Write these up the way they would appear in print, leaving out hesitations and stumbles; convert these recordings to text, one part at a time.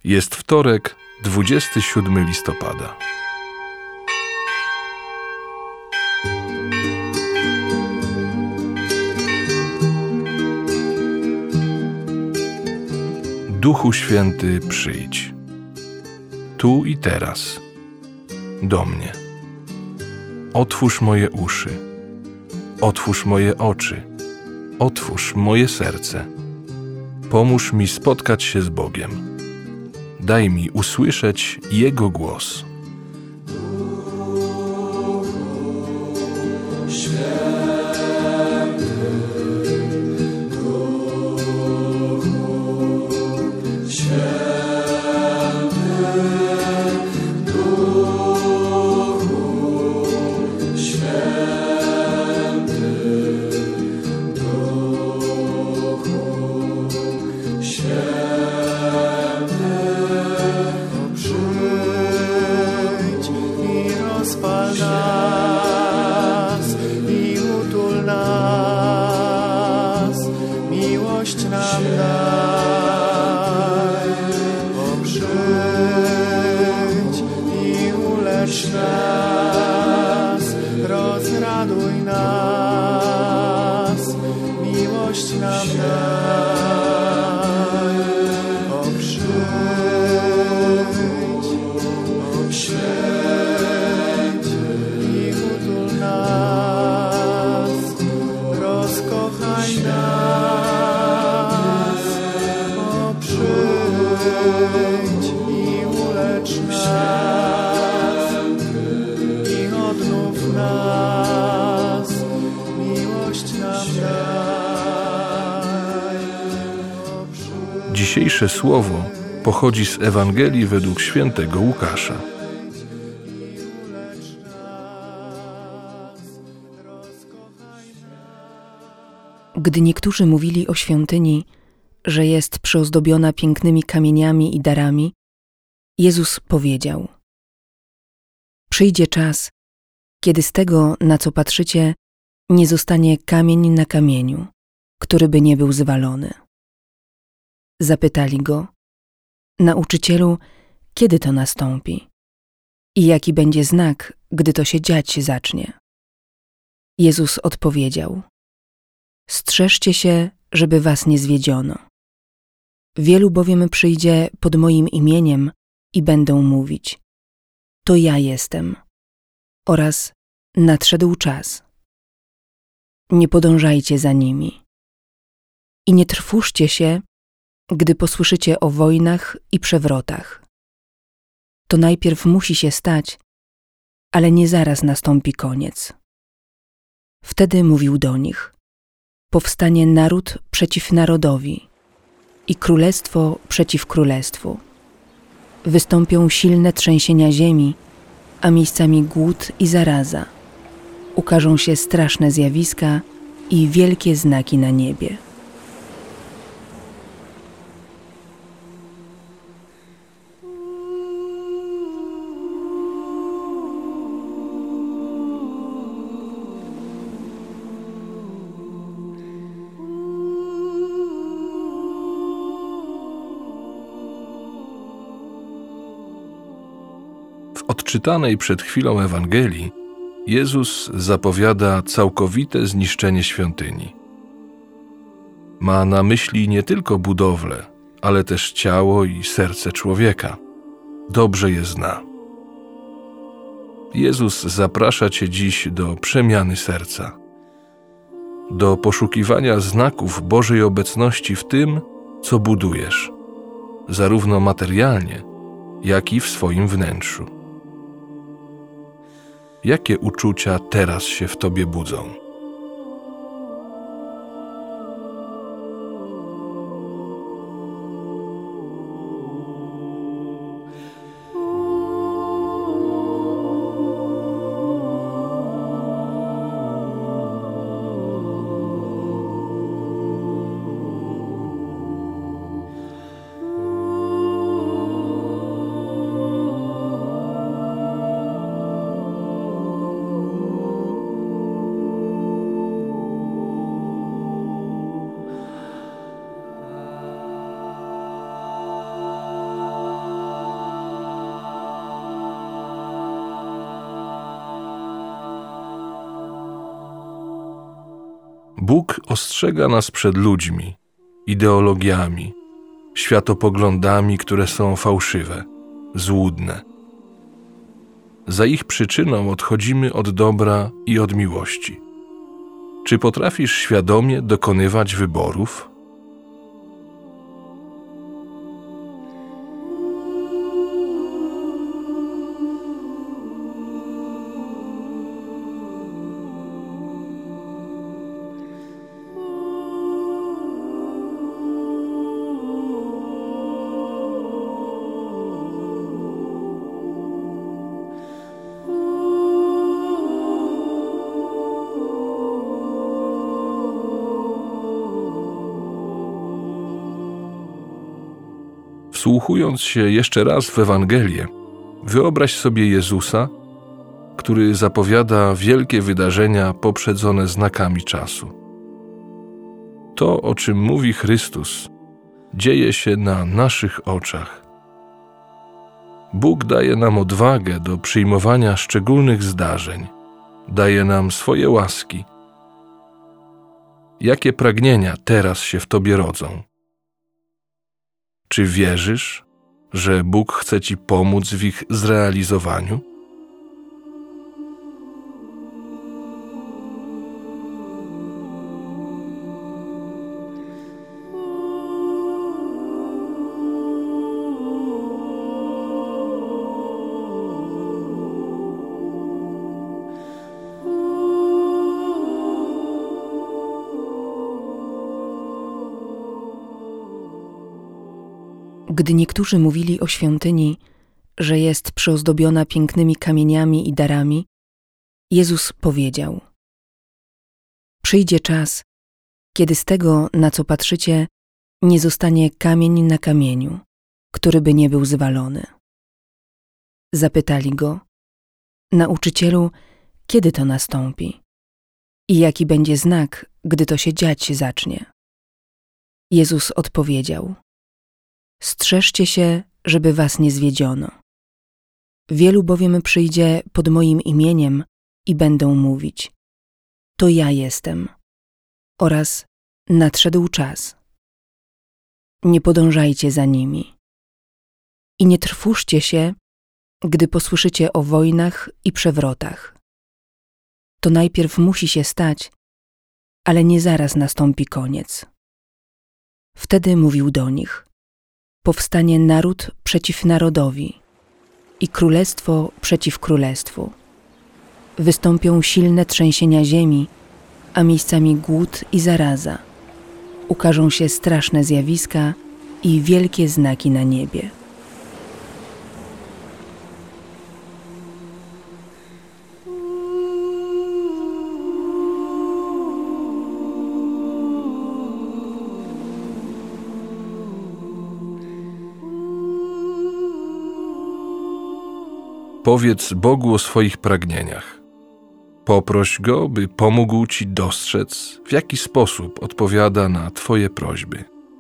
Jest wtorek, 27 listopada. Duchu Święty, przyjdź. Tu i teraz. Do mnie. Otwórz moje uszy. Otwórz moje oczy. Otwórz moje serce. Pomóż mi spotkać się z Bogiem. Daj mi usłyszeć Jego głos. Rozraduj nas, miłość nam daj. O przyjdź i utul nas, rozkochaj nas. O przyjdź i ulecz nas i odnów nas, miłość nam daj. Dzisiejsze słowo pochodzi z Ewangelii według świętego Łukasza. Gdy niektórzy mówili o świątyni, że jest przyozdobiona pięknymi kamieniami i darami, Jezus powiedział: przyjdzie czas, kiedy z tego, na co patrzycie, nie zostanie kamień na kamieniu, który by nie był zwalony. Zapytali go: Nauczycielu, kiedy to nastąpi? I jaki będzie znak, gdy to się dziać zacznie? Jezus odpowiedział: strzeżcie się, żeby was nie zwiedziono. Wielu bowiem przyjdzie pod moim imieniem i będą mówić: to ja jestem, oraz nadszedł czas. Nie podążajcie za nimi. I nie trwóżcie się, gdy posłyszycie o wojnach i przewrotach. To najpierw musi się stać, ale nie zaraz nastąpi koniec. Wtedy mówił do nich: powstanie naród przeciw narodowi i królestwo przeciw królestwu. Wystąpią silne trzęsienia ziemi, a miejscami głód i zaraza. Ukażą się straszne zjawiska i wielkie znaki na niebie. W odczytanej przed chwilą Ewangelii Jezus zapowiada całkowite zniszczenie świątyni. Ma na myśli nie tylko budowlę, ale też ciało i serce człowieka. Dobrze je zna. Jezus zaprasza cię dziś do przemiany serca, do poszukiwania znaków Bożej obecności w tym, co budujesz, zarówno materialnie, jak i w swoim wnętrzu. Jakie uczucia teraz się w tobie budzą? Bóg ostrzega nas przed ludźmi, ideologiami, światopoglądami, które są fałszywe, złudne. Za ich przyczyną odchodzimy od dobra i od miłości. Czy potrafisz świadomie dokonywać wyborów? Wsłuchując się jeszcze raz w Ewangelię, wyobraź sobie Jezusa, który zapowiada wielkie wydarzenia poprzedzone znakami czasu. To, o czym mówi Chrystus, dzieje się na naszych oczach. Bóg daje nam odwagę do przyjmowania szczególnych zdarzeń, daje nam swoje łaski. Jakie pragnienia teraz się w tobie rodzą? Czy wierzysz, że Bóg chce ci pomóc w ich zrealizowaniu? Gdy niektórzy mówili o świątyni, że jest przyozdobiona pięknymi kamieniami i darami, Jezus powiedział: przyjdzie czas, kiedy z tego, na co patrzycie, nie zostanie kamień na kamieniu, który by nie był zwalony. Zapytali go: Nauczycielu, kiedy to nastąpi? I jaki będzie znak, gdy to się dziać zacznie? Jezus odpowiedział: strzeżcie się, żeby was nie zwiedziono. Wielu bowiem przyjdzie pod moim imieniem i będą mówić: to ja jestem, oraz nadszedł czas. Nie podążajcie za nimi. I nie trwóżcie się, gdy posłyszycie o wojnach i przewrotach. To najpierw musi się stać, ale nie zaraz nastąpi koniec. Wtedy mówił do nich: powstanie naród przeciw narodowi i królestwo przeciw królestwu. Wystąpią silne trzęsienia ziemi, a miejscami głód i zaraza. Ukażą się straszne zjawiska i wielkie znaki na niebie. Powiedz Bogu o swoich pragnieniach. Poproś Go, by pomógł ci dostrzec, w jaki sposób odpowiada na twoje prośby.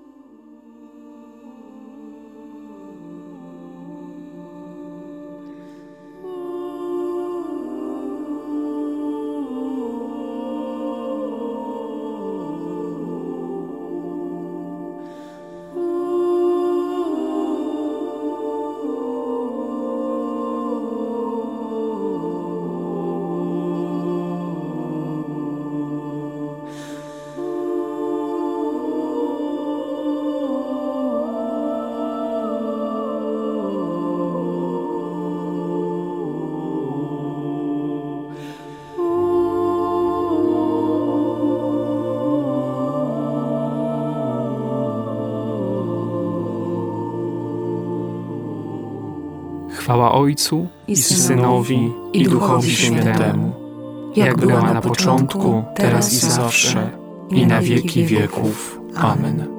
Chwała Ojcu i Synowi, i Duchowi Świętemu, jak była na początku, teraz i zawsze, i na wieki wieków. Amen.